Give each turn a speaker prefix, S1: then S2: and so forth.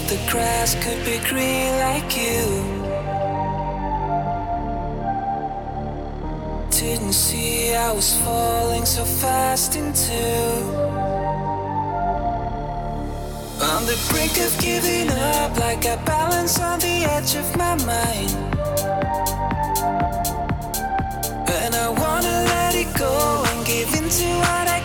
S1: the grass could be green like you. Didn't see I was falling so fast into. On the brink of giving up, like I balance on the edge of my mind. And I wanna let it go and give in to what